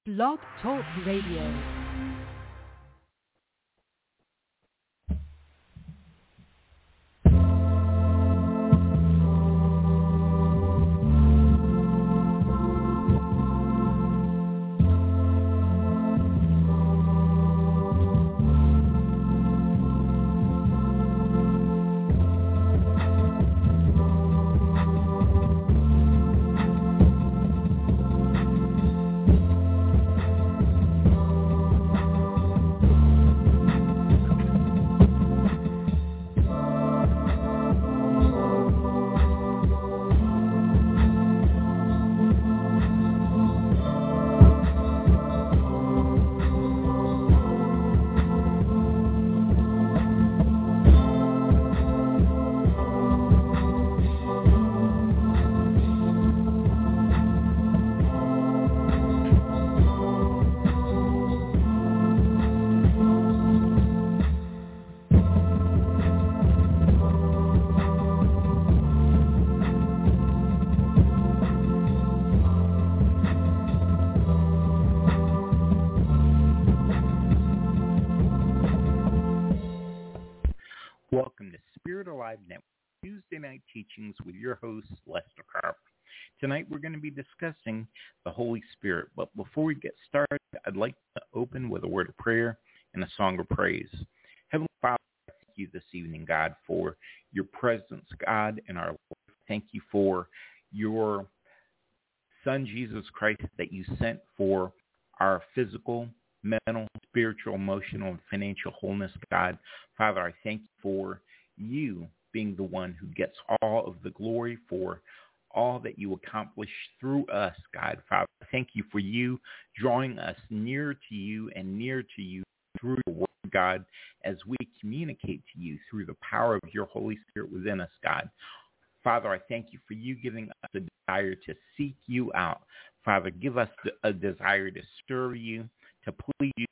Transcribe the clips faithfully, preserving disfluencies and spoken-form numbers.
Blog Talk Radio. Welcome to Spirit Alive Network, Tuesday Night Teachings with your host, Lester Carver. Tonight we're going to be discussing the Holy Spirit, but before we get started, I'd like to open with a word of prayer and a song of praise. Heavenly Father, thank you this evening, God, for your presence, God, in our life. Thank you for your Son, Jesus Christ, that you sent for our physical, mental, spiritual, emotional, and financial wholeness, God. Father, I thank you for you being the one who gets all of the glory for all that you accomplish through us, God. Father, thank you for you drawing us near to you and near to you through your word, God, as we communicate to you through the power of your Holy Spirit within us, God. Father, I thank you for you giving us a desire to seek you out. Father, give us a desire to serve you, to please you,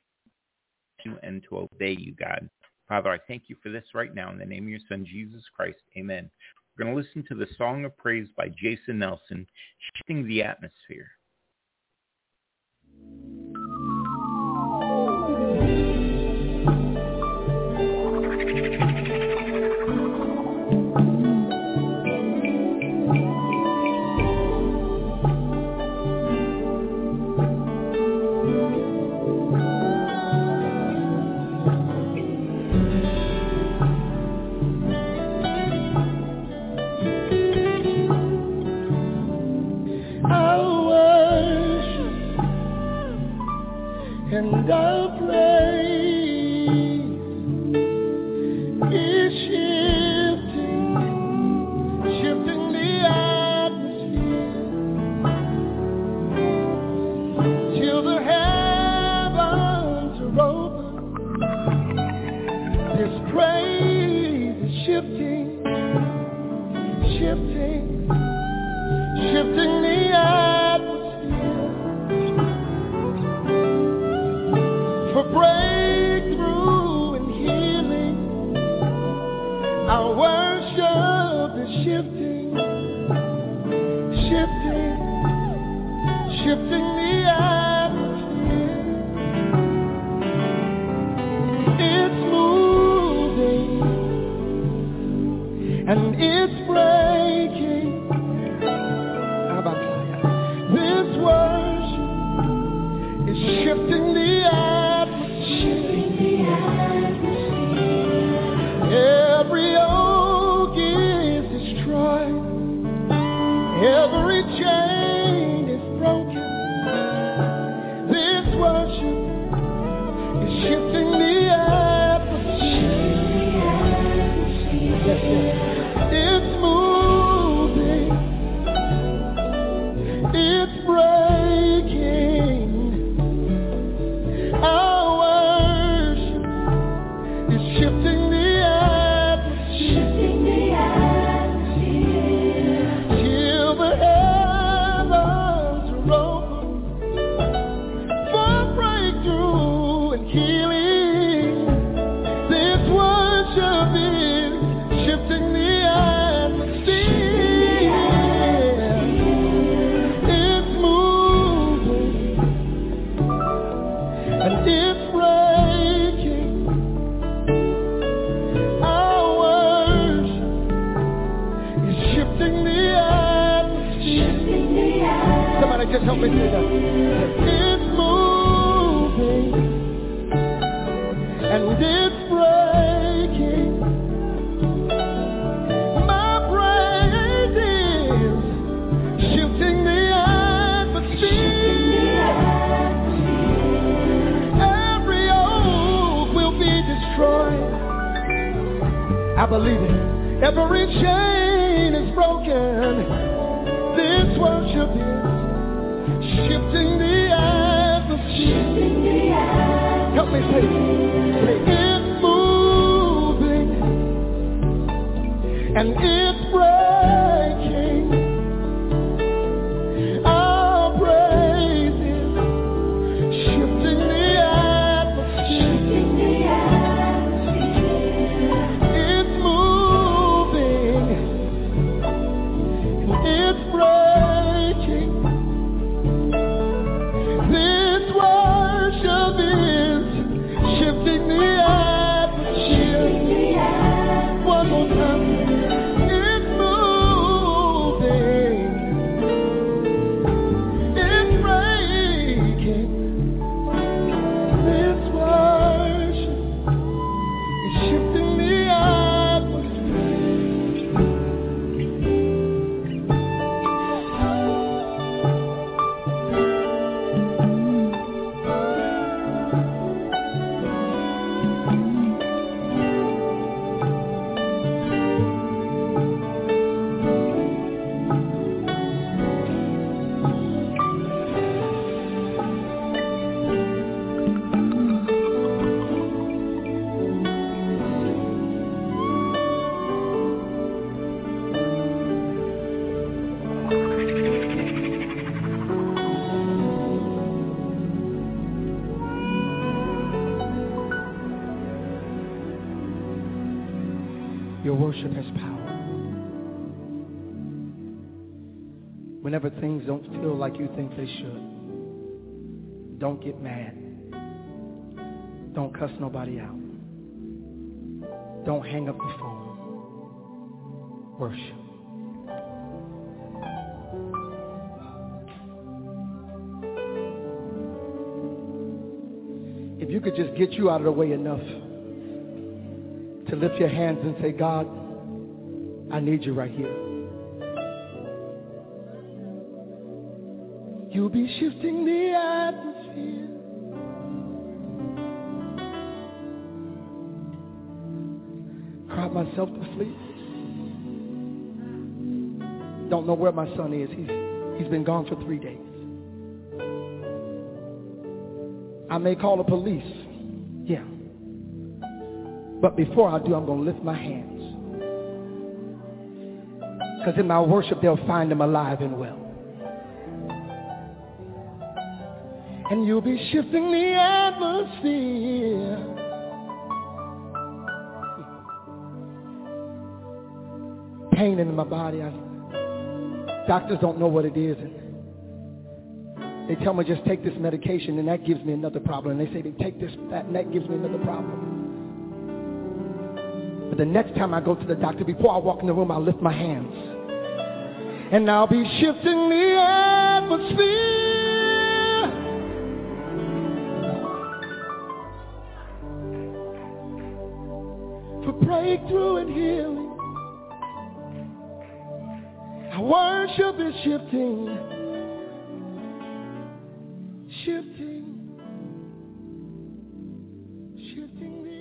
and to obey you, God. Father, I thank you for this right now in the name of your Son, Jesus Christ. Amen. We're going to listen to the Song of Praise by Jason Nelson, Shifting the Atmosphere. And our praise is shifting, shifting the atmosphere till the heavens are open. This praise is shifting, shifting, shifting the atmosphere. For breakthrough and healing, our worship is shifting, shifting, shifting the atmosphere. It's moving and it's breaking. How about that? believe it. Every chain is broken. This worship is shifting the atmosphere. Shifting the atmosphere. Help me say it. Say, it's moving and it's breaking. Our praise is shifting the atmosphere. Shifting the atmosphere. It's moving and it's breaking. This worship is shifting the atmosphere. One more time. It's moving. It's breaking. This worship is shifting the Your worship has power. Whenever things don't feel like you think they should, don't get mad. Don't cuss nobody out. Don't hang up the phone. Worship. If you could just get you out of the way enough to lift your hands and say, God, I need you right here. You'll be shifting the atmosphere. Cried myself to sleep. Don't know where my son is. He's, he's been gone for three days. I may call the police. Yeah. But before I do, I'm going to lift my hands. Because in my worship, they'll find him alive and well. And you'll be shifting the atmosphere. Pain in my body. I, doctors don't know what it is. And they tell me just take this medication and that gives me another problem. And they say they take this, that, and that gives me another problem. But the next time I go to the doctor, before I walk in the room, I'll lift my hands. And I'll be shifting the atmosphere. For breakthrough and healing. Our worship is shifting. Shifting. Shifting the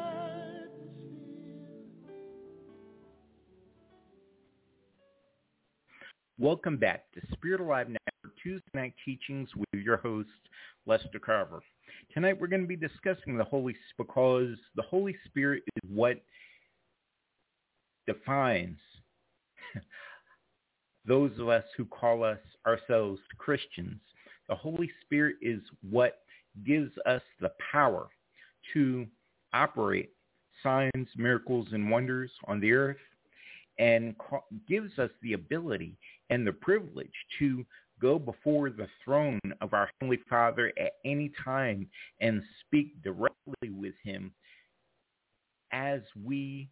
Welcome back to Spirit Alive Network Tuesday Night Teachings with your host, Lester Carver. Tonight we're going to be discussing the Holy Spirit because the Holy Spirit is what defines those of us who call us ourselves Christians. The Holy Spirit is what gives us the power to operate signs, miracles, and wonders on the earth, and gives us the ability and the privilege to go before the throne of our Heavenly Father at any time and speak directly with him as we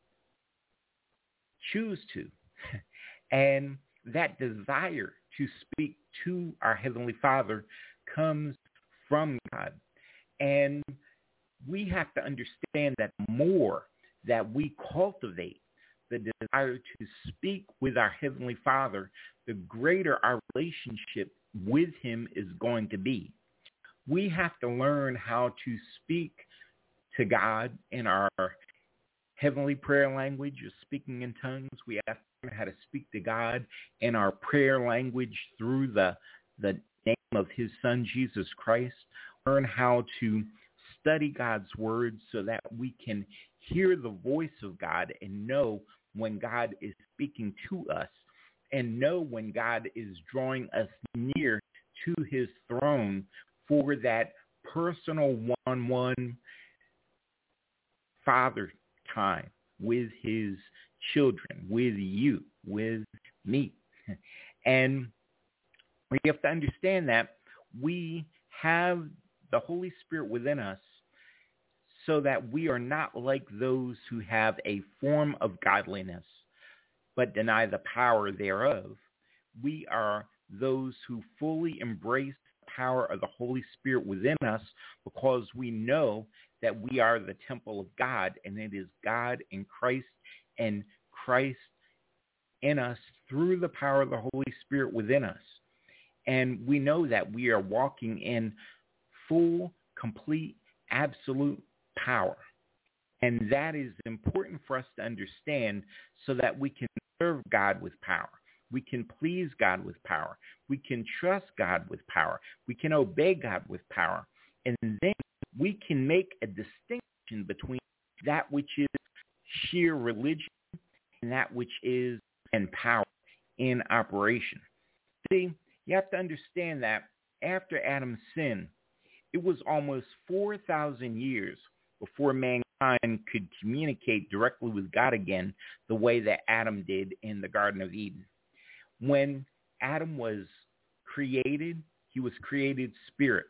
choose to. And that desire to speak to our Heavenly Father comes from God. And we have to understand that more that we cultivate the desire to speak with our Heavenly Father, the greater our relationship with him is going to be. We have to learn how to speak to God in our heavenly prayer language is speaking in tongues. We have to learn how to speak to God in our prayer language through the, the name of his son, Jesus Christ. Learn how to study God's word so that we can hear the voice of God and know when God is speaking to us, and know when God is drawing us near to his throne for that personal one-on-one father time with his children, with you, with me. And we have to understand that we have the Holy Spirit within us so that we are not like those who have a form of godliness but deny the power thereof. We are those who fully embrace the power of the Holy Spirit within us because we know that we are the temple of God, and it is God in Christ and Christ in us through the power of the Holy Spirit within us. And we know that we are walking in full, complete, absolute power. And that is important for us to understand so that we can serve God with power. We can please God with power. We can trust God with power. We can obey God with power. And then we can make a distinction between that which is sheer religion and that which is in power in operation. See, you have to understand that after Adam's sin, it was almost four thousand years before mankind could communicate directly with God again the way that Adam did in the Garden of Eden. When Adam was created, he was created spirit.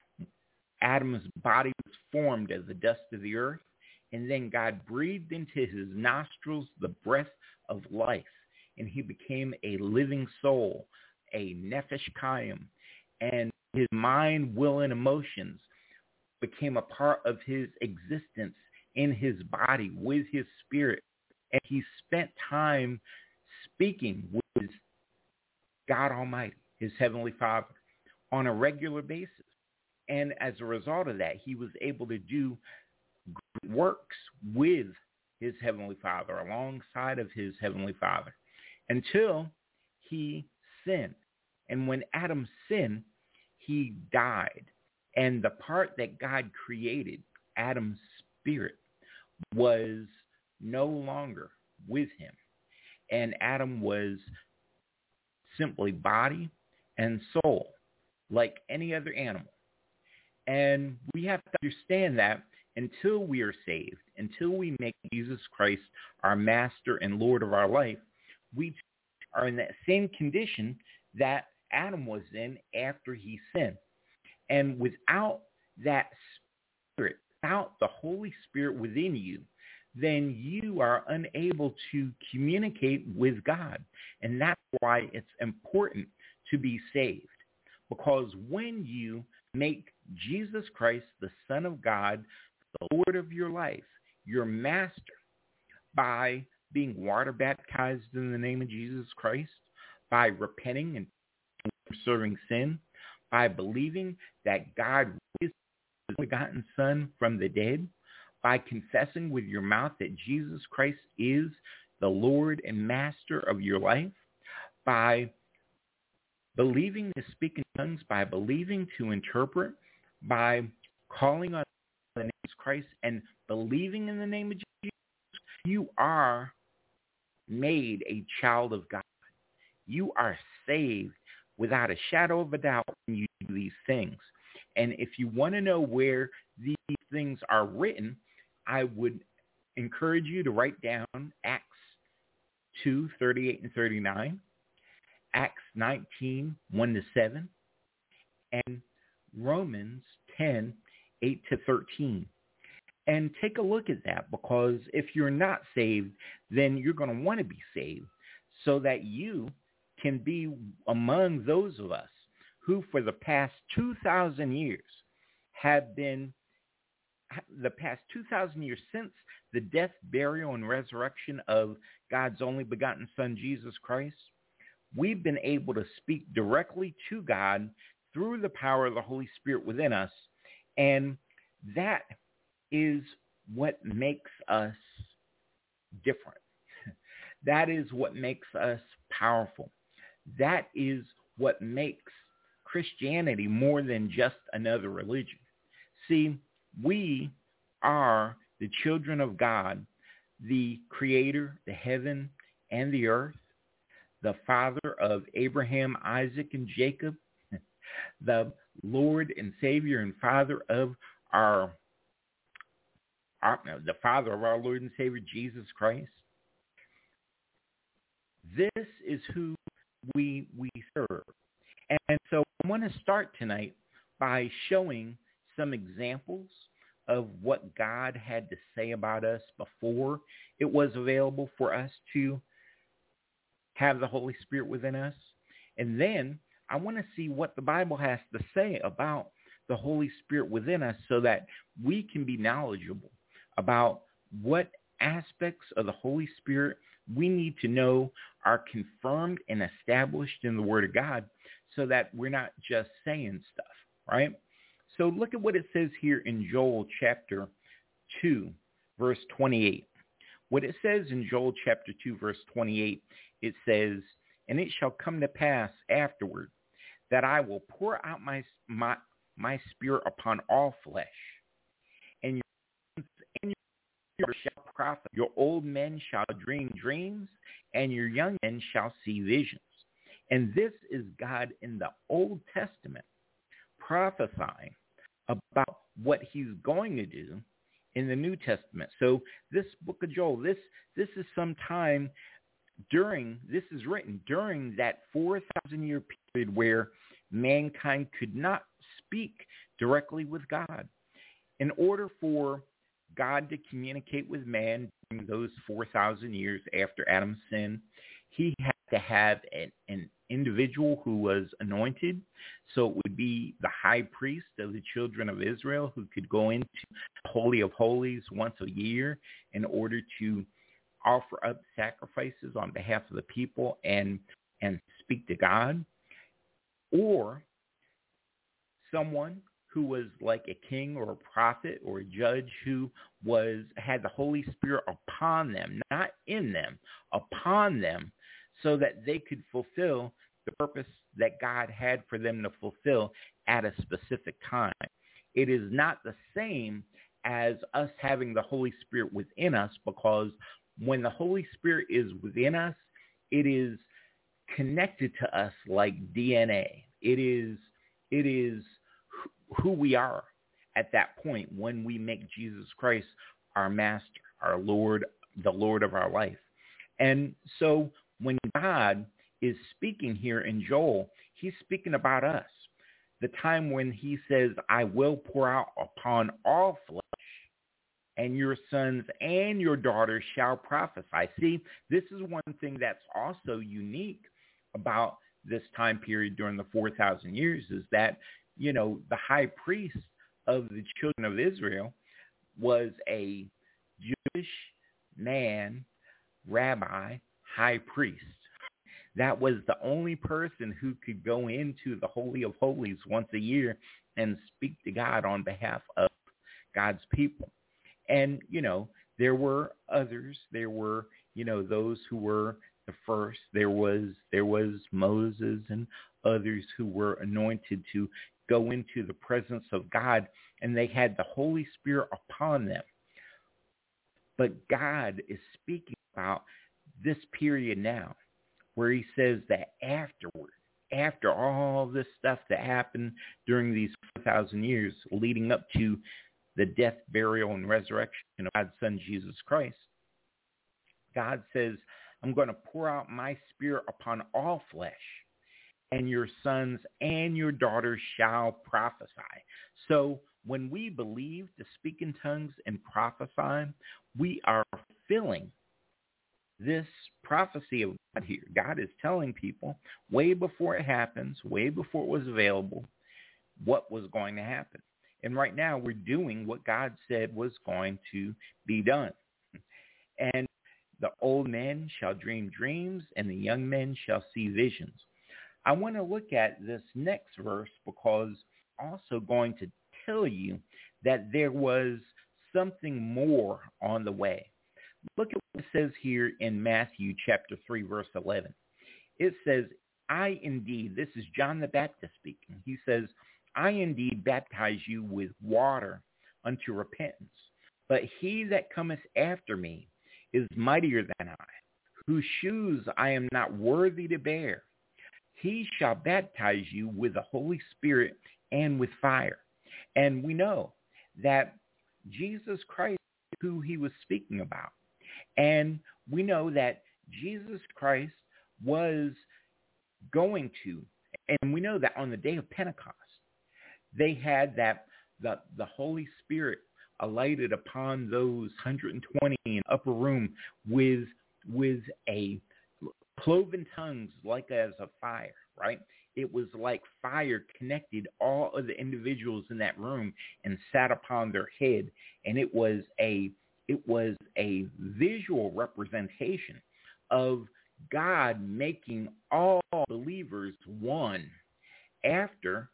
Adam's body was formed as the dust of the earth, and then God breathed into his nostrils the breath of life, and he became a living soul, a nefesh kayim, and his mind, will, and emotions became a part of his existence in his body with his spirit. And he spent time speaking with God Almighty, his heavenly Father, on a regular basis. And as a result of that, he was able to do great works with his heavenly Father, alongside of his heavenly Father, until he sinned. And when Adam sinned, he died. And the part that God created, Adam's spirit, was no longer with him. And Adam was simply body and soul, like any other animal. And we have to understand that until we are saved, until we make Jesus Christ our master and Lord of our life, we are in that same condition that Adam was in after he sinned. And without that spirit, without the Holy Spirit within you, then you are unable to communicate with God. And that's why it's important to be saved. Because when you make Jesus Christ, the Son of God, the Lord of your life, your master, by being water baptized in the name of Jesus Christ, by repenting and serving sin, by believing that God raised his begotten Son from the dead, by confessing with your mouth that Jesus Christ is the Lord and Master of your life, by believing to speak in tongues, by believing to interpret, by calling on the name of Christ and believing in the name of Jesus, you are made a child of God. You are saved without a shadow of a doubt when you do these things. And if you want to know where these things are written, I would encourage you to write down Acts two, thirty-eight and thirty-nine, Acts nineteen, one to seven, and Romans ten, eight to thirteen. And take a look at that, because if you're not saved, then you're going to want to be saved so that you can be among those of us who for the past two thousand years have been, the past two thousand years since the death, burial, and resurrection of God's only begotten Son, Jesus Christ, we've been able to speak directly to God through the power of the Holy Spirit within us. And that is what makes us different. That is what makes us powerful. That is what makes Christianity more than just another religion. See, we are the children of God, the creator, the heaven and the earth, the father of Abraham, Isaac, and Jacob, the Lord and Savior and Father of our, our the Father of our Lord and Savior, Jesus Christ. This is who we we serve. And so I want to start tonight by showing some examples of what God had to say about us before it was available for us to have the Holy Spirit within us. And then I want to see what the Bible has to say about the Holy Spirit within us so that we can be knowledgeable about what aspects of the Holy Spirit we need to know are confirmed and established in the Word of God so that we're not just saying stuff, right? So look at what it says here in Joel chapter two, verse twenty-eight. What it says in Joel chapter two, verse twenty-eight, it says, "And it shall come to pass afterward that I will pour out my my, my spirit upon all flesh, and your, and your shall prophet. Your old men shall dream dreams, and your young men shall see visions." And this is God in the Old Testament prophesying about what he's going to do in the New Testament. So this book of Joel, this this is sometime during, this is written during that four thousand year period where mankind could not speak directly with God. In order for God to communicate with man during those four thousand years after Adam's sin, he had to have an, an individual who was anointed. So it would be the high priest of the children of Israel who could go into the Holy of Holies once a year in order to offer up sacrifices on behalf of the people and and speak to God. Or someone who was like a king or a prophet or a judge who was had the Holy Spirit upon them, not in them, upon them, so that they could fulfill the purpose that God had for them to fulfill at a specific time. It is not the same as us having the Holy Spirit within us, because when the Holy Spirit is within us, it is connected to us like D N A. It is, it is who we are at that point when we make Jesus Christ our master, our Lord, the Lord of our life. And so when God is speaking here in Joel, he's speaking about us. The time when he says, "I will pour out upon all flesh, and your sons and your daughters shall prophesy." See, this is one thing that's also unique about this time period during the four thousand years is that, you know, the high priest of the children of Israel was a Jewish man, rabbi, high priest. That was the only person who could go into the Holy of Holies once a year and speak to God on behalf of God's people. And, you know, there were others. There were, you know, those who were the first. There was there was Moses and others who were anointed to go into the presence of God, and they had the Holy Spirit upon them. But God is speaking about this period now, where he says that afterward, after all this stuff that happened during these four thousand years leading up to the death, burial, and resurrection of God's Son, Jesus Christ, God says, "I'm going to pour out my spirit upon all flesh, and your sons and your daughters shall prophesy." So when we believe to speak in tongues and prophesy, we are fulfilling this prophecy of God here. God is telling people way before it happens, way before it was available, what was going to happen. And right now we're doing what God said was going to be done. And the old men shall dream dreams, and the young men shall see visions. I want to look at this next verse because I'm also going to tell you that there was something more on the way. Look at what it says here in Matthew chapter three, verse eleven. It says, I indeed, this is John the Baptist speaking. He says, I indeed baptize you with water unto repentance. But he that cometh after me is mightier than I, whose shoes I am not worthy to bear. He shall baptize you with the Holy Spirit and with fire. And we know that Jesus Christ is who he was speaking about. And we know that Jesus Christ was going to, and we know that on the day of Pentecost, they had that the, the Holy Spirit alighted upon those one hundred twenty in the upper room with with a cloven tongues like as a fire, right? It was like fire connected all of the individuals in that room and sat upon their head, and it was a it was a visual representation of God making all believers one after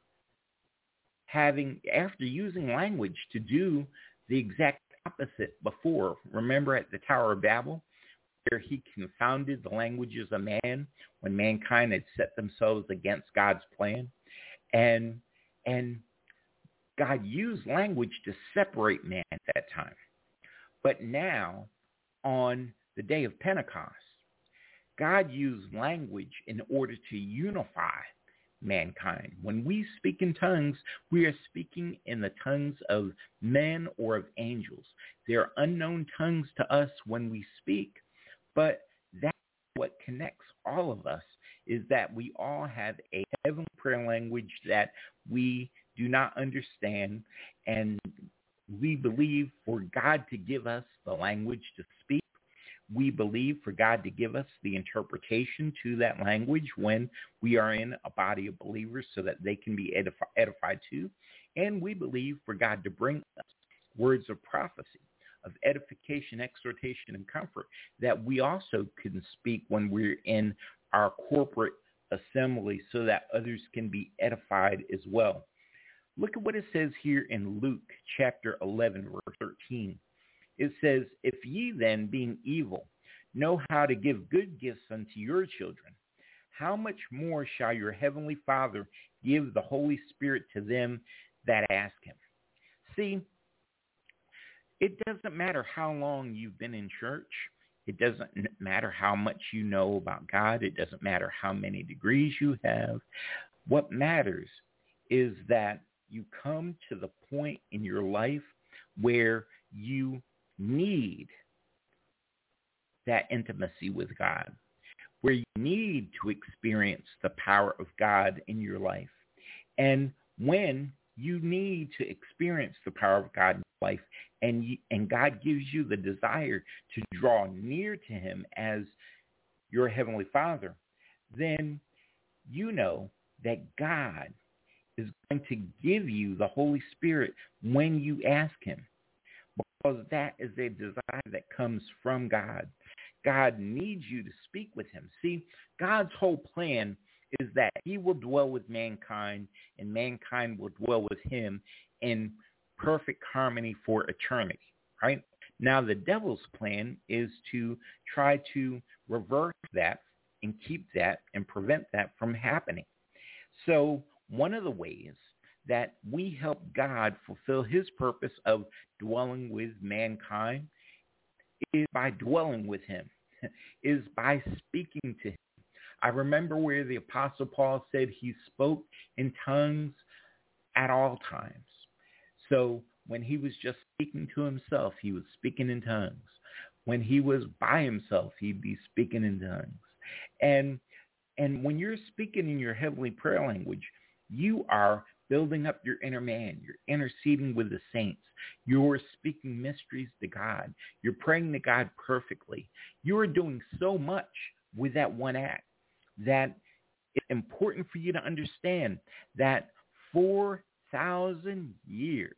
having after using language to do the exact opposite before. Remember at the Tower of Babel, where he confounded the languages of man when mankind had set themselves against God's plan. And and God used language to separate man at that time. But now, on the day of Pentecost, God used language in order to unify mankind. When we speak in tongues, we are speaking in the tongues of men or of angels. They're unknown tongues to us when we speak, but that's what connects all of us, is that we all have a heavenly prayer language that we do not understand, and we believe for God to give us the language to speak. We believe for God to give us the interpretation to that language when we are in a body of believers so that they can be edif- edified too. And we believe for God to bring us words of prophecy, of edification, exhortation, and comfort that we also can speak when we're in our corporate assembly so that others can be edified as well. Look at what it says here in Luke chapter eleven, verse thirteen. It says, if ye then, being evil, know how to give good gifts unto your children, how much more shall your heavenly Father give the Holy Spirit to them that ask him? See, it doesn't matter how long you've been in church. It doesn't matter how much you know about God. It doesn't matter how many degrees you have. What matters is that you come to the point in your life where you need that intimacy with God, where you need to experience the power of God in your life. And when you need to experience the power of God in your life, and you, and God gives you the desire to draw near to him as your heavenly Father, then you know that God is going to give you the Holy Spirit when you ask him, because that is a desire that comes from God. God needs you to speak with him. See, God's whole plan is that he will dwell with mankind and mankind will dwell with him in perfect harmony for eternity, right? Now, the devil's plan is to try to reverse that and keep that and prevent that from happening. So one of the ways that we help God fulfill his purpose of dwelling with mankind is by dwelling with him, is by speaking to him. I remember where the Apostle Paul said he spoke in tongues at all times. So when he was just speaking to himself, he was speaking in tongues. When he was by himself, he'd be speaking in tongues. And and when you're speaking in your heavenly prayer language, you are building up your inner man. You're interceding with the saints. You're speaking mysteries to God. You're praying to God perfectly. You are doing so much with that one act that it's important for you to understand that four thousand years,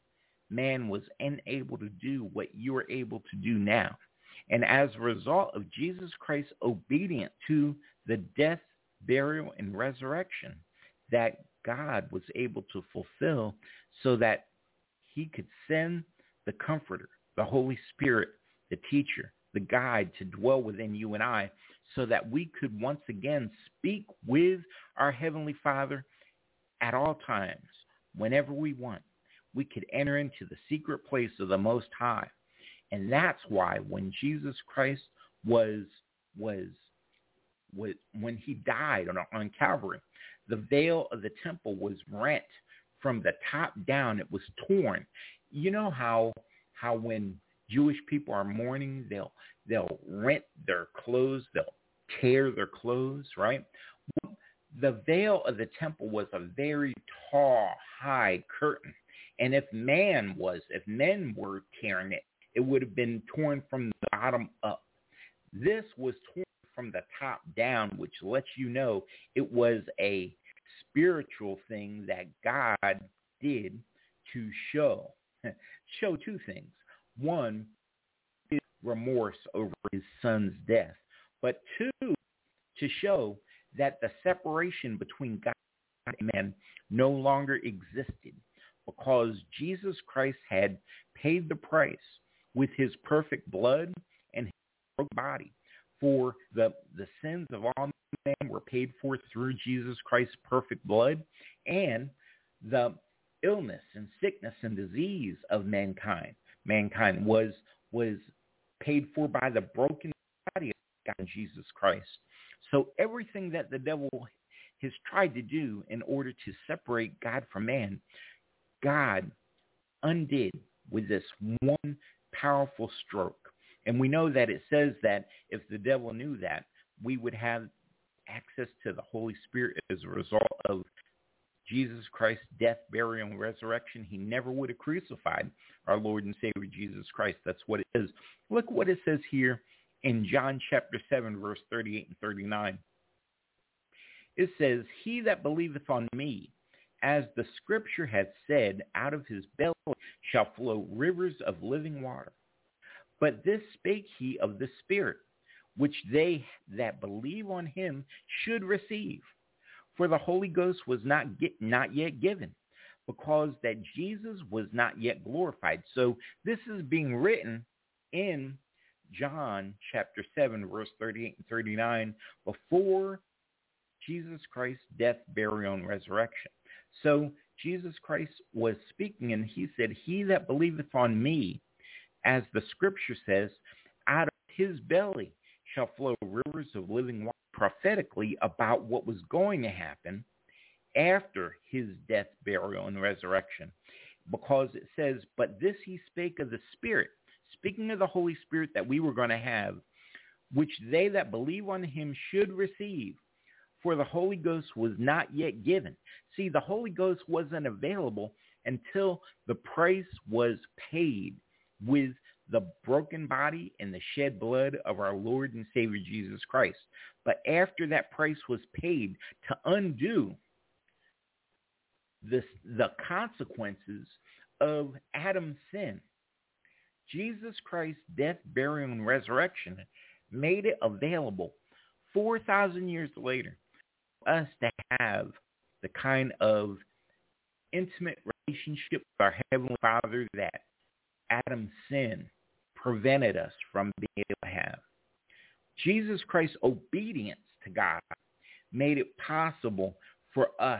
man was unable to do what you are able to do now. And as a result of Jesus Christ's obedience to the death, burial, and resurrection that God was able to fulfill so that he could send the Comforter, the Holy Spirit, the teacher, the guide to dwell within you and I, so that we could once again speak with our Heavenly Father at all times, whenever we want. We could enter into the secret place of the Most High. And that's why when Jesus Christ was, was, was when he died on, on Calvary, the veil of the temple was rent from the top down. It was torn. You know how how when Jewish people are mourning, they'll they'll rent their clothes, they'll tear their clothes, right? The veil of the temple was a very tall, high curtain. And if man was, if men were tearing it, it would have been torn from the bottom up. This was torn from the top down, which lets you know it was a spiritual thing that God did to show, show two things. One, his remorse over his son's death, but two, to show that the separation between God and man no longer existed, because Jesus Christ had paid the price with his perfect blood and his broken body. For the, the sins of all men were paid for through Jesus Christ's perfect blood, and the illness and sickness and disease of mankind, mankind was was paid for by the broken body of God, Jesus Christ. So everything that the devil has tried to do in order to separate God from man, God undid with this one powerful stroke. And we know that it says that if the devil knew that, we would have access to the Holy Spirit as a result of Jesus Christ's death, burial, and resurrection. He never would have crucified our Lord and Savior Jesus Christ. That's what it is. Look what it says here in John chapter seven, verse thirty-eight and thirty-nine. It says, "He that believeth on me, as the scripture hath said, out of his belly shall flow rivers of living water. But this spake he of the Spirit, which they that believe on him should receive. For the Holy Ghost was not get, not yet given, because that Jesus was not yet glorified." So this is being written in John chapter seven, verse thirty-eight and thirty-nine, before Jesus Christ's death, burial, and resurrection. So Jesus Christ was speaking, and he said, "He that believeth on me, as the scripture says, out of his belly shall flow rivers of living water," prophetically about what was going to happen after his death, burial, and resurrection. Because it says, "But this he spake of the Spirit," speaking of the Holy Spirit that we were going to have, "which they that believe on him should receive. For the Holy Ghost was not yet given." See, the Holy Ghost wasn't available until the price was paid with the broken body and the shed blood of our Lord and Savior Jesus Christ. But after that price was paid to undo this, the consequences of Adam's sin, Jesus Christ's death, burial, and resurrection made it available four thousand years later for us to have the kind of intimate relationship with our Heavenly Father that Adam's sin prevented us from being able to have. Jesus Christ's obedience to God made it possible for us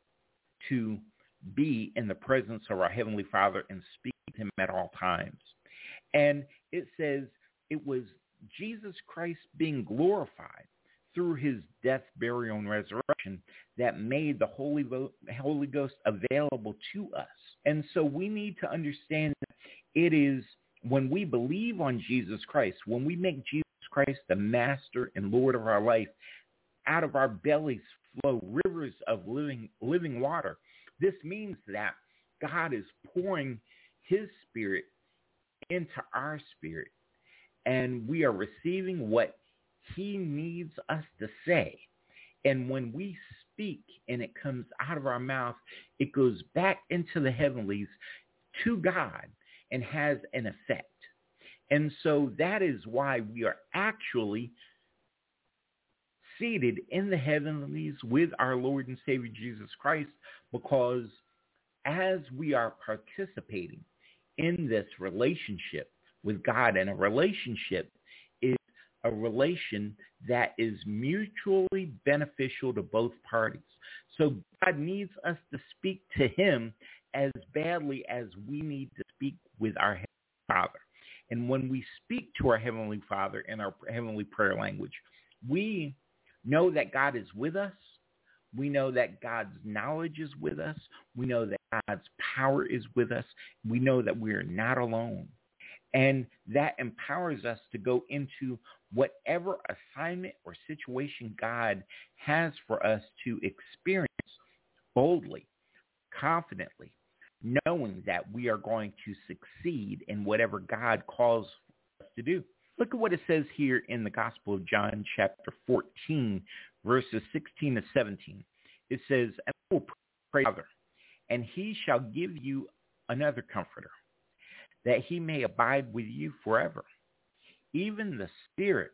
to be in the presence of our Heavenly Father and speak to him at all times. And it says it was Jesus Christ being glorified through his death, burial, and resurrection that made the Holy, Holy Ghost available to us. And so we need to understand that it is when we believe on Jesus Christ, when we make Jesus Christ the master and Lord of our life, out of our bellies flow rivers of living living water. This means that God is pouring his Spirit into our spirit, and we are receiving what he needs us to say. And when we speak and it comes out of our mouth, it goes back into the heavenlies to God and has an effect. And so that is why we are actually seated in the heavenlies with our Lord and Savior Jesus Christ, because as we are participating in this relationship with God, and a relationship a relation that is mutually beneficial to both parties. So God needs us to speak to him as badly as we need to speak with our Heavenly Father. And when we speak to our Heavenly Father in our heavenly prayer language, we know that God is with us. We know that God's knowledge is with us. We know that God's power is with us. We know that we are not alone. And that empowers us to go into whatever assignment or situation God has for us to experience boldly, confidently, knowing that we are going to succeed in whatever God calls us to do. Look at what it says here in the Gospel of John, chapter fourteen, verses sixteen to seventeen. It says, "And I will pray the Father, and he shall give you another comforter, that he may abide with you forever, even the Spirit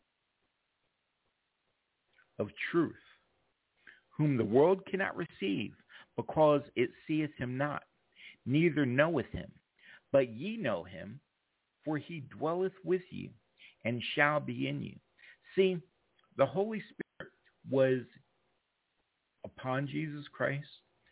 of truth, whom the world cannot receive, because it seeth him not, neither knoweth him. But ye know him, for he dwelleth with you, and shall be in you." See, the Holy Spirit was upon Jesus Christ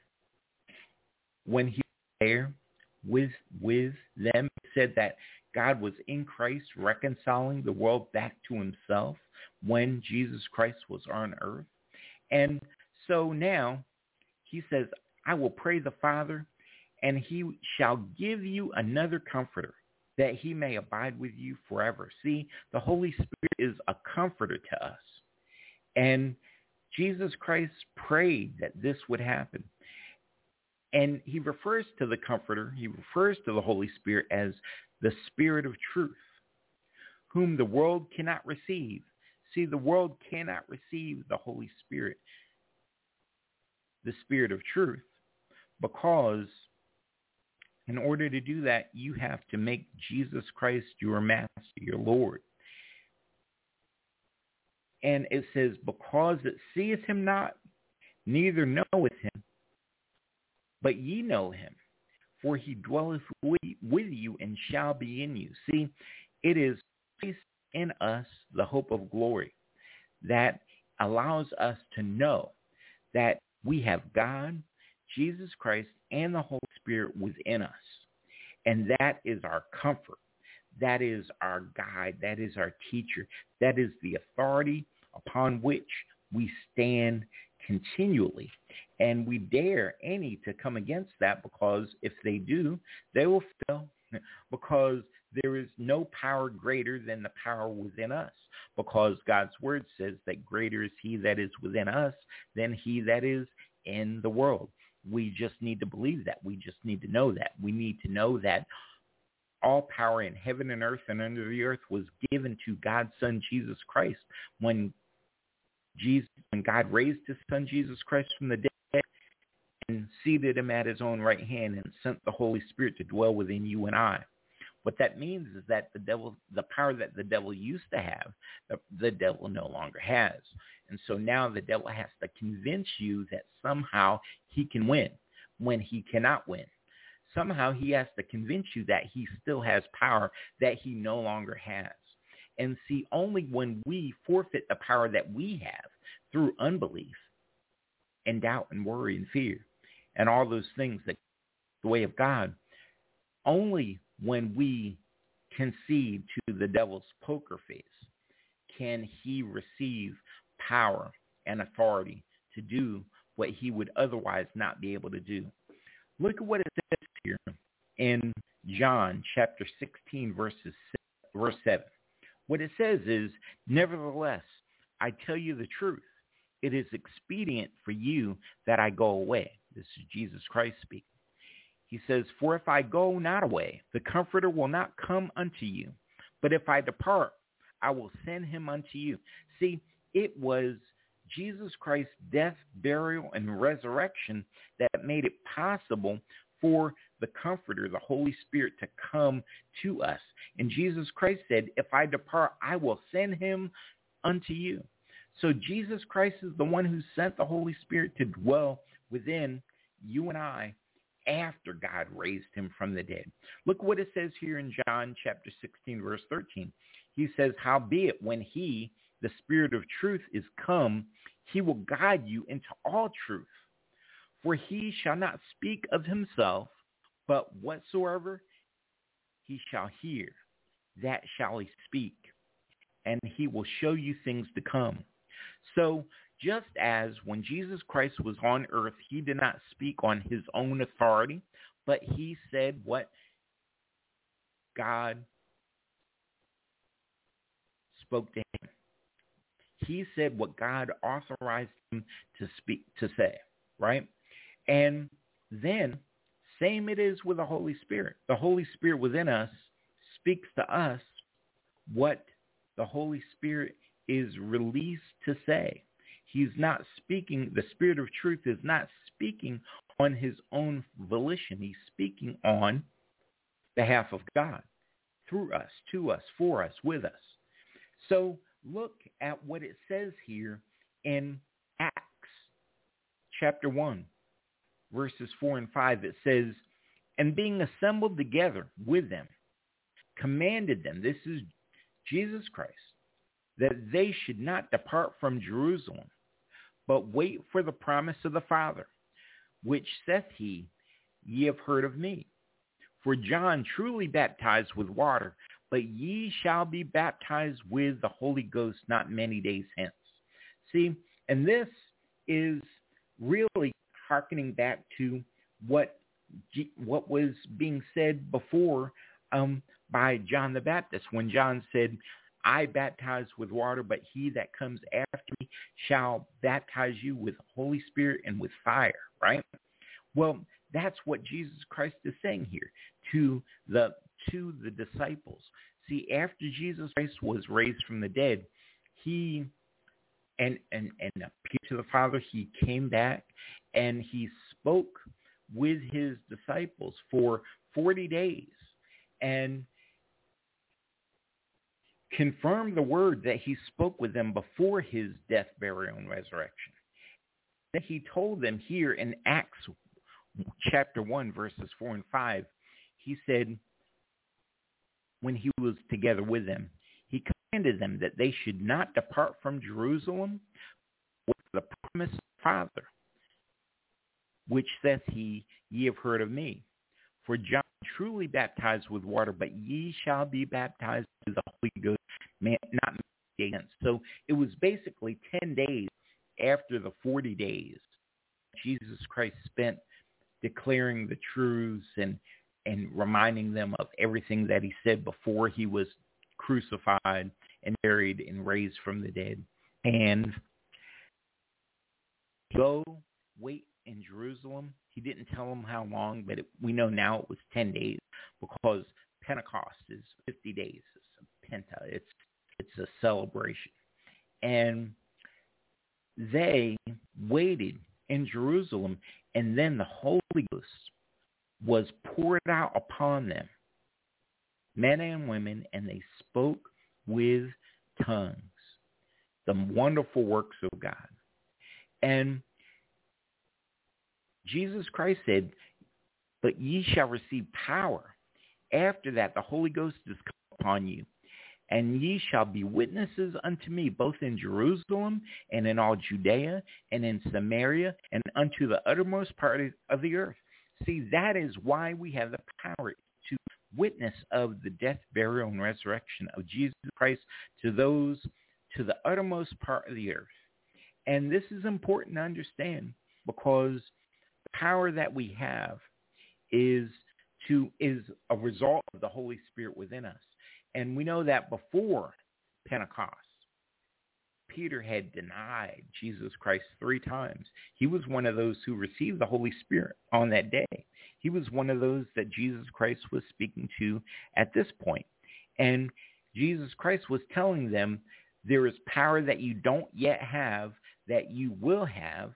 when he was there with, with them. It said that God was in Christ reconciling the world back to himself when Jesus Christ was on earth. And so now he says, "I will pray the Father, and he shall give you another comforter, that he may abide with you forever." See, the Holy Spirit is a comforter to us. And Jesus Christ prayed that this would happen. And he refers to the comforter, he refers to the Holy Spirit as the Spirit of truth, whom the world cannot receive. See, the world cannot receive the Holy Spirit, the Spirit of truth, because in order to do that, you have to make Jesus Christ your master, your Lord. And it says, "Because it seeth him not, neither knoweth him, but ye know him, for he dwelleth with you and shall be in you." See, it is placed in us the hope of glory that allows us to know that we have God, Jesus Christ, and the Holy Spirit within us. And that is our comfort. That is our guide. That is our teacher. That is the authority upon which we stand continually. And we dare any to come against that, because if they do, they will fail, because there is no power greater than the power within us, because God's word says that greater is he that is within us than he that is in the world. We just need to believe that. We just need to know that. We need to know that all power in heaven and earth and under the earth was given to God's Son, Jesus Christ. When Jesus, when God raised his Son, Jesus Christ, from the dead and seated him at his own right hand and sent the Holy Spirit to dwell within you and I. What that means is that the devil, the power that the devil used to have, the, the devil no longer has. And so now the devil has to convince you that somehow he can win when he cannot win. Somehow he has to convince you that he still has power that he no longer has. And see, only when we forfeit the power that we have through unbelief and doubt and worry and fear and all those things that the way of God, only when we concede to the devil's poker face can he receive power and authority to do what he would otherwise not be able to do. Look at what it says here in John chapter sixteen, verses verse seven. What it says is, "Nevertheless, I tell you the truth. It is expedient for you that I go away." This is Jesus Christ speaking. He says, "For if I go not away, the Comforter will not come unto you. But if I depart, I will send him unto you." See, it was Jesus Christ's death, burial, and resurrection that made it possible for the Comforter, the Holy Spirit, to come to us. And Jesus Christ said, "If I depart, I will send him unto you." So Jesus Christ is the one who sent the Holy Spirit to dwell within you and I after God raised him from the dead. Look what it says here in John chapter sixteen, verse thirteen. he says, howbeit when he, the Spirit of truth, is come, he will guide you into all truth. For he shall not speak of himself, but whatsoever he shall hear, that shall he speak, and he will show you things to come. So just as when Jesus Christ was on earth, he did not speak on his own authority, but he said what God spoke to him. He said what God authorized him to speak, to say, right? And then, same it is with the Holy Spirit. The Holy Spirit within us speaks to us what the Holy Spirit is released to say. He's not speaking, the Spirit of truth is not speaking on his own volition. He's speaking on behalf of God, through us, to us, for us, with us. So look at what it says here in Acts chapter one, verses four and five. It says, and being assembled together with them, commanded them, this is Jesus Christ, that they should not depart from Jerusalem, but wait for the promise of the Father, which saith he, ye have heard of me. For John truly baptized with water, but ye shall be baptized with the Holy Ghost not many days hence. See, and this is really hearkening back to what what was being said before um, by John the Baptist, when John said, I baptize with water, but he that comes after me shall baptize you with Holy Spirit and with fire, right? Well, that's what Jesus Christ is saying here to the to the disciples. See, after Jesus Christ was raised from the dead, he and and and appeared to the Father, he came back and he spoke with his disciples for forty days and confirmed the word that he spoke with them before his death, burial, and resurrection. Then he told them here in Acts chapter one, verses four and five, he said, when he was together with them, he commanded them that they should not depart from Jerusalem with the promise of the Father, which saith he, ye have heard of me. For John truly baptized with water, but ye shall be baptized with the Holy Ghost, not many days. So it was basically ten days after the forty days Jesus Christ spent declaring the truths and and reminding them of everything that he said before he was crucified and buried and raised from the dead. And go wait in Jerusalem. He didn't tell them how long, but it, we know now it was ten days because Pentecost is fifty days. It's a Penta. It's it's a celebration. And they waited in Jerusalem, and then the Holy Ghost was poured out upon them, men and women, and they spoke with tongues, the wonderful works of God. And Jesus Christ said, but ye shall receive power. After that, the Holy Ghost is come upon you, and ye shall be witnesses unto me, both in Jerusalem and in all Judea and in Samaria and unto the uttermost part of the earth. See, that is why we have the power to witness of the death, burial, and resurrection of Jesus Christ to those to the uttermost part of the earth. And this is important to understand because the power that we have is to is a result of the Holy Spirit within us. And we know that before Pentecost, Peter had denied Jesus Christ three times. He was one of those who received the Holy Spirit on that day. He was one of those that Jesus Christ was speaking to at this point. And Jesus Christ was telling them, there is power that you don't yet have that you will have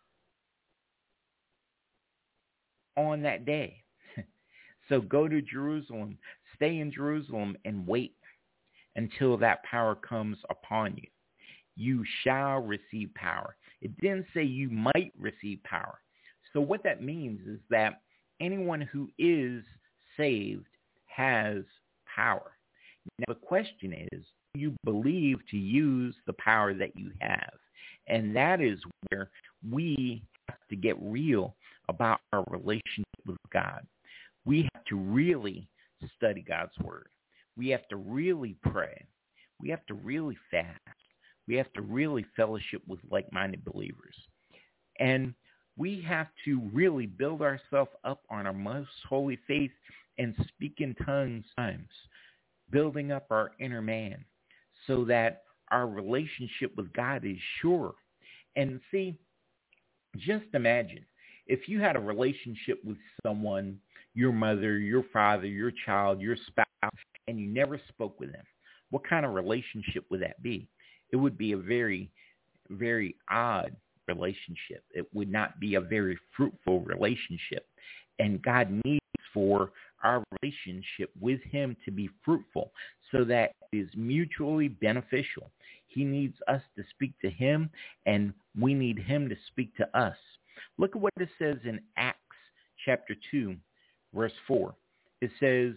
on that day. So go to Jerusalem, stay in Jerusalem, and wait until that power comes upon you. You shall receive power. It didn't say you might receive power. So what that means is that anyone who is saved has power. Now, the question is, do you believe to use the power that you have? And that is where we have to get real about our relationship with God. We have to really study God's word. We have to really pray. We have to really fast. We have to really fellowship with like-minded believers. And we have to really build ourselves up on our most holy faith and speak in tongues times, building up our inner man so that our relationship with God is sure. And see, just imagine if you had a relationship with someone, your mother, your father, your child, your spouse, and you never spoke with them. What kind of relationship would that be? It would be a very, very odd relationship. It would not be a very fruitful relationship. And God needs for our relationship with him to be fruitful so that it is mutually beneficial. He needs us to speak to him, and we need him to speak to us. Look at what it says in Acts chapter two, verse four. It says,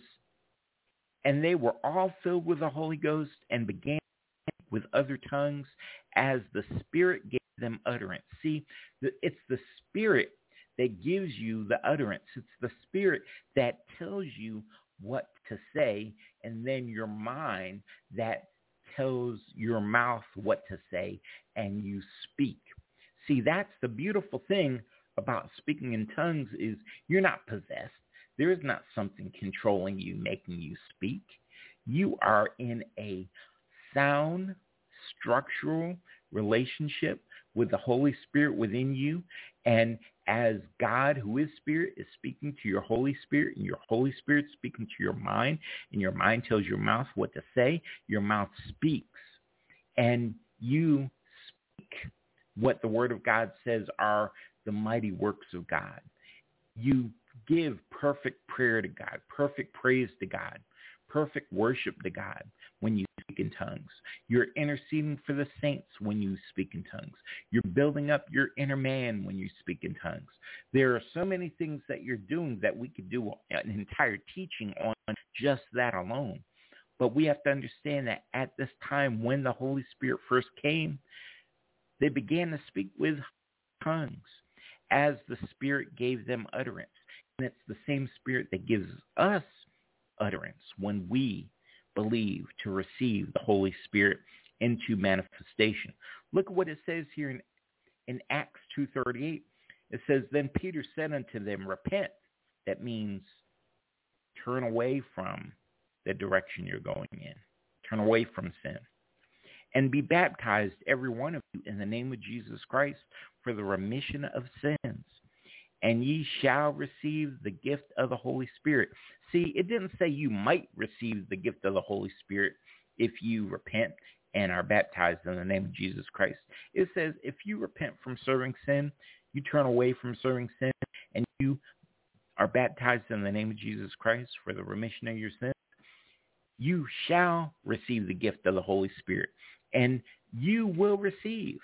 and they were all filled with the Holy Ghost and began with other tongues as the Spirit gave them utterance. See, it's the Spirit that gives you the utterance. It's the Spirit that tells you what to say, and then your mind that tells your mouth what to say, and you speak. See, that's the beautiful thing about speaking in tongues is you're not possessed. There is not something controlling you, making you speak. You are in a sound, structural relationship with the Holy Spirit within you. And as God, who is Spirit, is speaking to your Holy Spirit, and your Holy Spirit speaking to your mind, and your mind tells your mouth what to say, your mouth speaks. And you speak what the Word of God says are the mighty works of God. You give perfect prayer to God, perfect praise to God, perfect worship to God when you speak in tongues. You're interceding for the saints when you speak in tongues. You're building up your inner man when you speak in tongues. There are so many things that you're doing that we could do an entire teaching on just that alone. But we have to understand that at this time when the Holy Spirit first came, they began to speak with tongues as the Spirit gave them utterance. And it's the same Spirit that gives us utterance when we believe to receive the Holy Spirit into manifestation. Look at what it says here in, in Acts two thirty-eight. It says, then Peter said unto them, repent. That means turn away from the direction you're going in. Turn away from sin. And be baptized, every one of you, in the name of Jesus Christ for the remission of sins. And ye shall receive the gift of the Holy Spirit. See, it didn't say you might receive the gift of the Holy Spirit if you repent and are baptized in the name of Jesus Christ. It says if you repent from serving sin, you turn away from serving sin, and you are baptized in the name of Jesus Christ for the remission of your sins, you shall receive the gift of the Holy Spirit. And you will receive,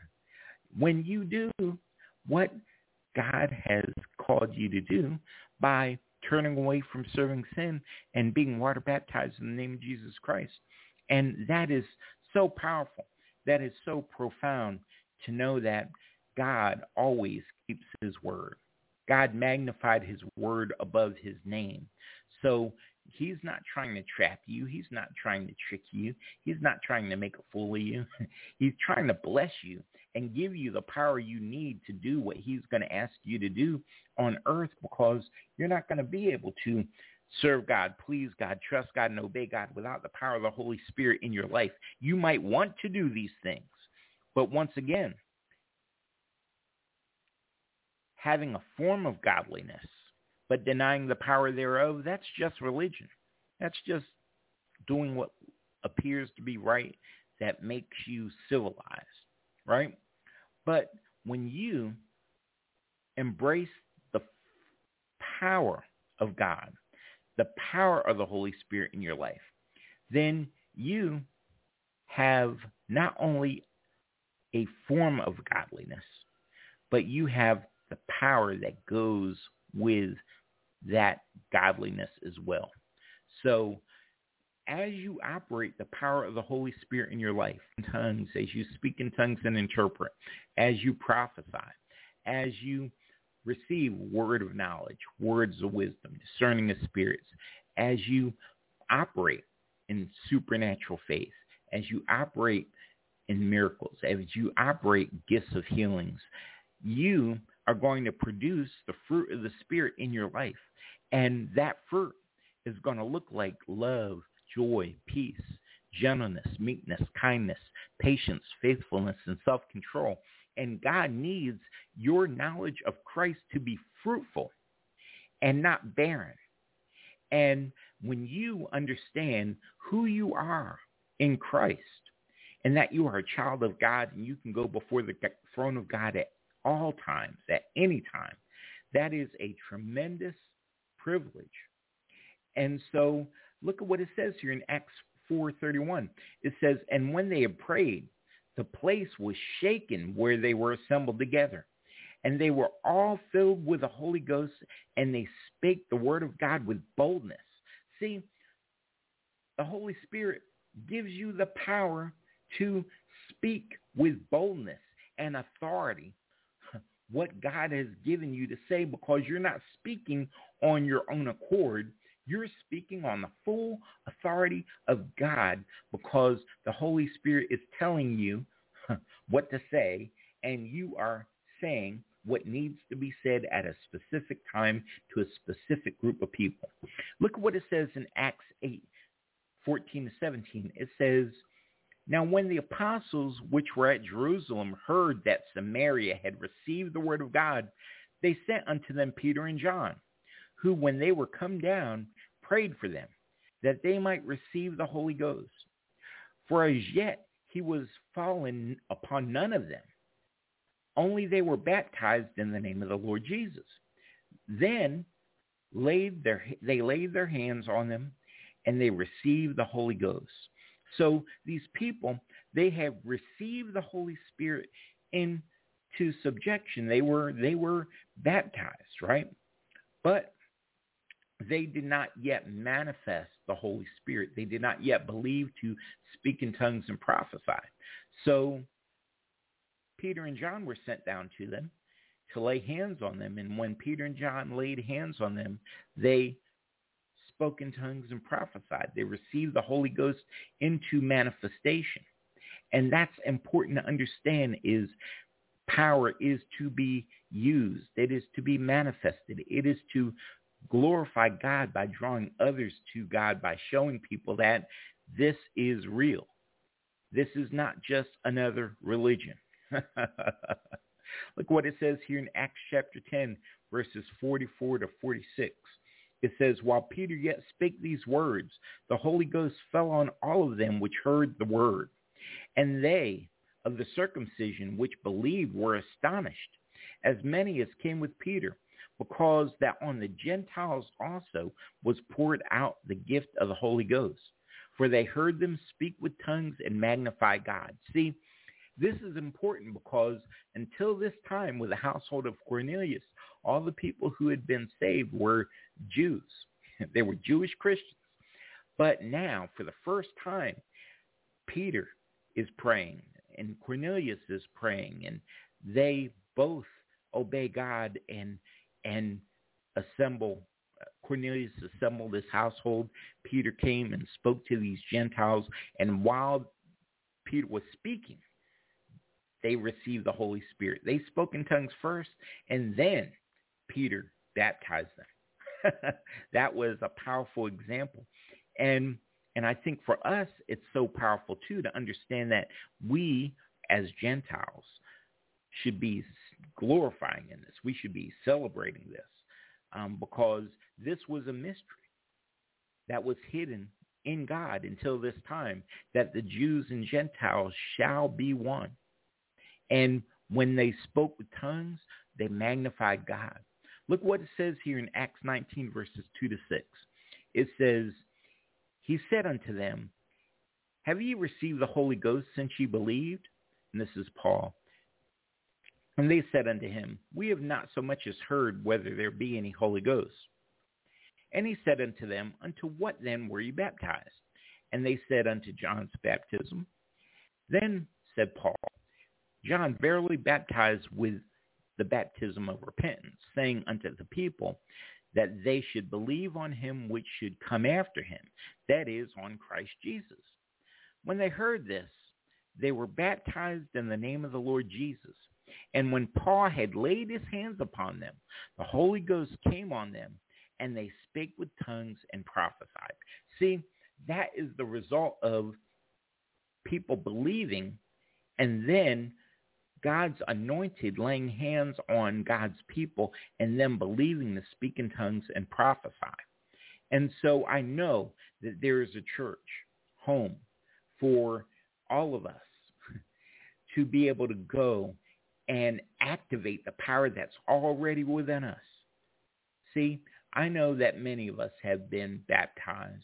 when you do what God has called you to do by turning away from serving sin and being water baptized in the name of Jesus Christ. And that is so powerful. That is so profound to know that God always keeps his word. God magnified his word above his name. So he's not trying to trap you. He's not trying to trick you. He's not trying to make a fool of you. He's trying to bless you and give you the power you need to do what he's going to ask you to do on earth, because you're not going to be able to serve God, please God, trust God, and obey God without the power of the Holy Spirit in your life. You might want to do these things, but once again, having a form of godliness but denying the power thereof, that's just religion. That's just doing what appears to be right that makes you civilized, right? But when you embrace the power of God, the power of the Holy Spirit in your life, then you have not only a form of godliness, but you have the power that goes with that godliness as well. So as you operate the power of the Holy Spirit in your life, in tongues, as you speak in tongues and interpret, as you prophesy, as you receive word of knowledge, words of wisdom, discerning of spirits, as you operate in supernatural faith, as you operate in miracles, as you operate gifts of healings, you are going to produce the fruit of the Spirit in your life. And that fruit is going to look like love, joy, peace, gentleness, meekness, kindness, patience, faithfulness, and self-control. And God needs your knowledge of Christ to be fruitful and not barren. And when you understand who you are in Christ and that you are a child of God and you can go before the throne of God at all times, at any time, that is a tremendous privilege. And so look at what it says here in Acts four thirty-one. It says, and when they had prayed, the place was shaken where they were assembled together. And they were all filled with the Holy Ghost, and they spake the word of God with boldness. See, the Holy Spirit gives you the power to speak with boldness and authority what God has given you to say, because you're not speaking on your own accord. You're speaking on the full authority of God, because the Holy Spirit is telling you what to say, and you are saying what needs to be said at a specific time to a specific group of people. Look at what it says in Acts eight, fourteen to seventeen. It says, now when the apostles which were at Jerusalem heard that Samaria had received the word of God, they sent unto them Peter and John, who when they were come down prayed for them, that they might receive the Holy Ghost. For as yet he was fallen upon none of them, only they were baptized in the name of the Lord Jesus. Then laid their they laid their hands on them, and they received the Holy Ghost. So these people, they have received the Holy Spirit into subjection. They were they were baptized, right? But they did not yet manifest the Holy Spirit. They did not yet believe to speak in tongues and prophesy. So Peter and John were sent down to them to lay hands on them. And when Peter and John laid hands on them, they spoke in tongues and prophesied. They received the Holy Ghost into manifestation. And that's important to understand, is power is to be used. It is to be manifested. It is to glorify God by drawing others to God, by showing people that this is real. This is not just another religion. Look what it says here in Acts chapter ten, verses forty-four to forty-six. It says, while Peter yet spake these words, the Holy Ghost fell on all of them which heard the word. And they of the circumcision which believed were astonished, as many as came with Peter, because that on the Gentiles also was poured out the gift of the Holy Ghost. For they heard them speak with tongues and magnify God. See, this is important, because until this time with the household of Cornelius, all the people who had been saved were Jews. They were Jewish Christians. But now, for the first time, Peter is praying and Cornelius is praying, and they both obey God and and assemble. Cornelius assembled his household. Peter came and spoke to these Gentiles, and while Peter was speaking, they received the Holy Spirit. They spoke in tongues first, and then Peter baptized them. That was a powerful example. And and I think for us, it's so powerful, too, to understand that we, as Gentiles, should be glorifying in this. We should be celebrating this, um, because this was a mystery that was hidden in God until this time, that the Jews and Gentiles shall be one. And when they spoke with tongues, they magnified God. Look what it says here in Acts nineteen, verses two to six. It says, he said unto them, have ye received the Holy Ghost since ye believed? And this is Paul. And they said unto him, we have not so much as heard whether there be any Holy Ghost. And he said unto them, unto what then were ye baptized? And they said unto John's baptism. Then said Paul, John verily baptized with the baptism of repentance, saying unto the people that they should believe on him which should come after him, that is, on Christ Jesus. When they heard this, they were baptized in the name of the Lord Jesus. And when Paul had laid his hands upon them, the Holy Ghost came on them, and they spake with tongues and prophesied. See, that is the result of people believing, and then God's anointed laying hands on God's people, and them believing to speak in tongues and prophesy. And so I know that there is a church home for all of us to be able to go and activate the power that's already within us. See, I know that many of us have been baptized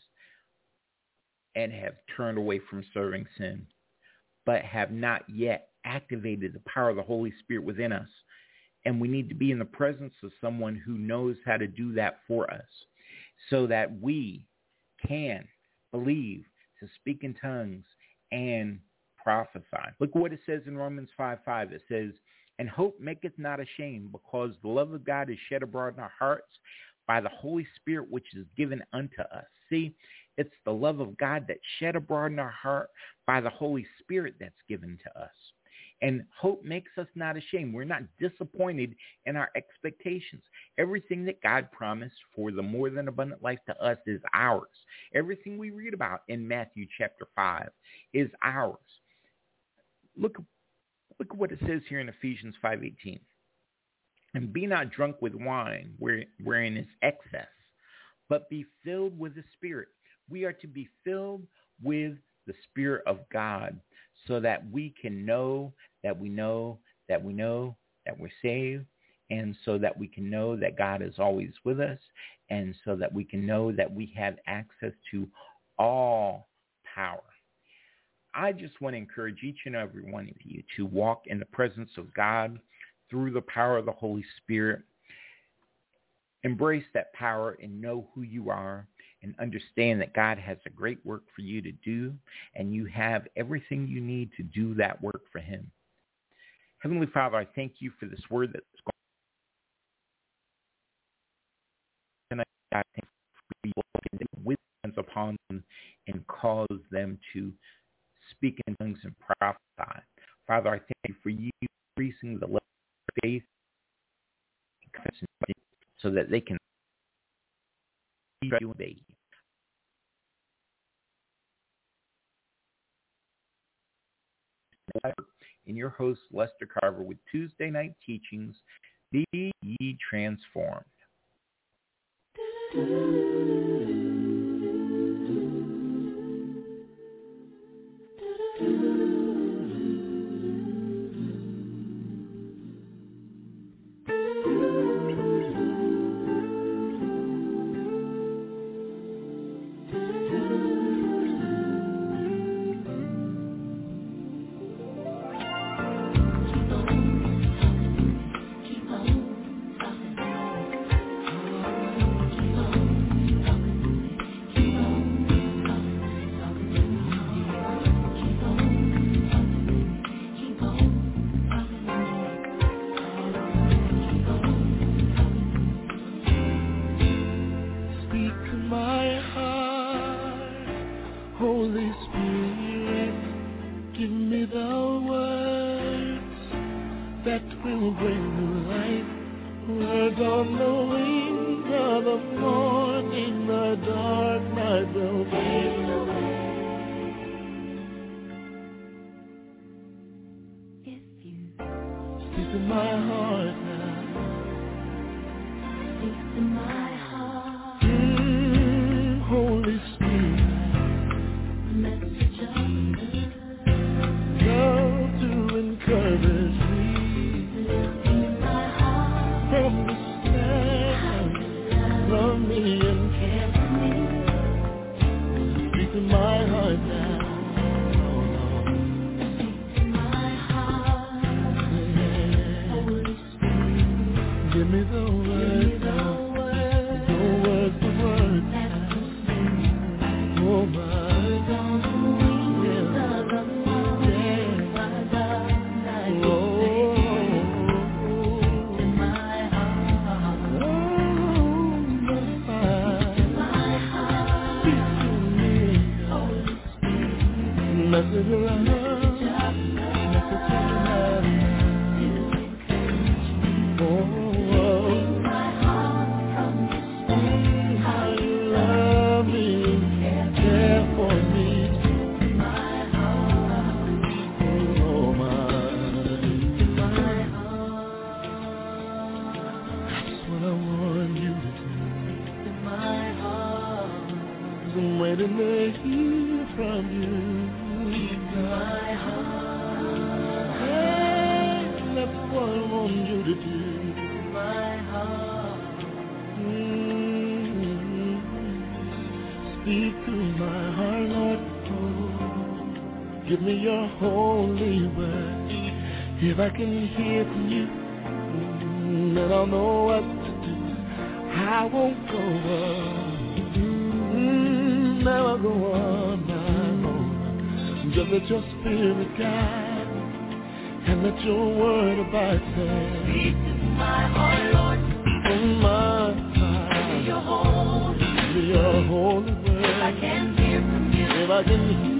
and have turned away from serving sin, but have not yet activated the power of the Holy Spirit within us. And we need to be in the presence of someone who knows how to do that for us so that we can believe to speak in tongues and prophesy. Look what it says in Romans five five. It says, and hope maketh not ashamed, because the love of God is shed abroad in our hearts by the Holy Spirit, which is given unto us. See, it's the love of God that's shed abroad in our heart by the Holy Spirit that's given to us. And hope makes us not ashamed. We're not disappointed in our expectations. Everything that God promised for the more than abundant life to us is ours. Everything we read about in Matthew chapter five is ours. Look, look at what it says here in Ephesians five eighteen. And be not drunk with wine, where, wherein is excess, but be filled with the Spirit. We are to be filled with the Spirit of God so that we can know that we know that we know that we're saved, and so that we can know that God is always with us, and so that we can know that we have access to all power. I just want to encourage each and every one of you to walk in the presence of God through the power of the Holy Spirit. Embrace that power and know who you are, and understand that God has a great work for you to do, and you have everything you need to do that work for him. Heavenly Father, I thank you for this word that's going to I thank you for you with hands upon them and cause them to speak in tongues and prophesy. Father, I thank you for you increasing the level of faith so that they can obey you. In your host, Lester Carver, with Tuesday Night Teachings, Be Ye Transformed. From me and care for me. message of love, message of love. Oh, oh. My heart from this how you love me, care for me. My heart, oh my, my heart. That's what I want you to do. My heart, I'm waiting to hear from you. My heart, hey, that's what I want you to do. My heart, mm-hmm. Speak to my heart, Lord. Oh, give me your holy word. If I can hear from you, mm, then I'll know what to do. I won't go on, mm, never go on my own. Just let your spirit guide and let your word abide there. Speak to my heart, Lord. Oh my heart. Give me your holy, give me your holy word. If I can hear from you, if I can hear